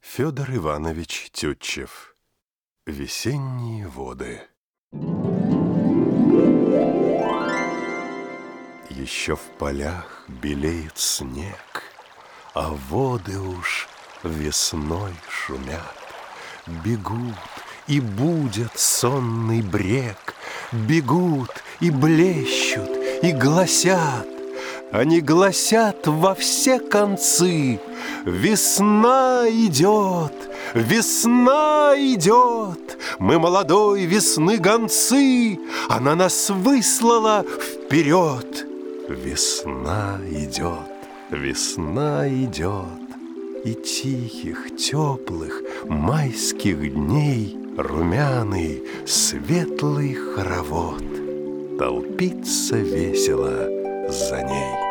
Федор Иванович Тютчев. Весенние воды. Еще в полях белеет снег, а воды уж весной шумят. Бегут и будят сонный брег, бегут и блещут, и гласят. Они гласят во все концы: весна идет, весна идет. Мы молодой весны гонцы, она нас выслала вперед. Весна идет, весна идет, и тихих, теплых майских дней румяный, светлый хоровод толпится весело за ней.